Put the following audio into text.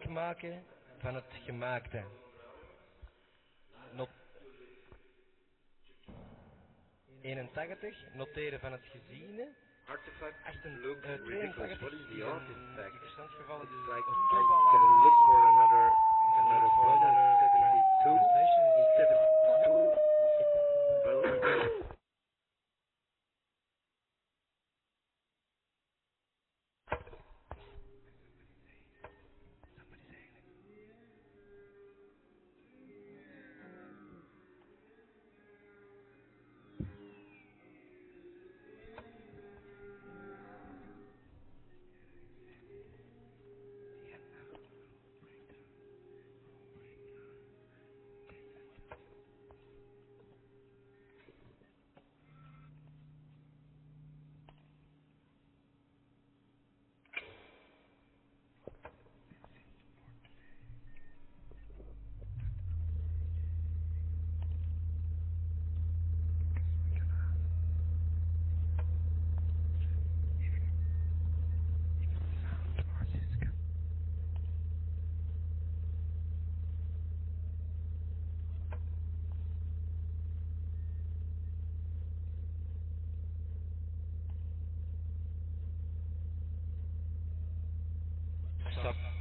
gebruik maken van het gemaakte. Not 81, noteren van het geziene. Artifacts look ridiculous. 82 What is is the een artifact? verstandsgevallen, It's dus like het I toeval can laten look for lezen. another For problem. another 72 translation. instead of 2. Stop.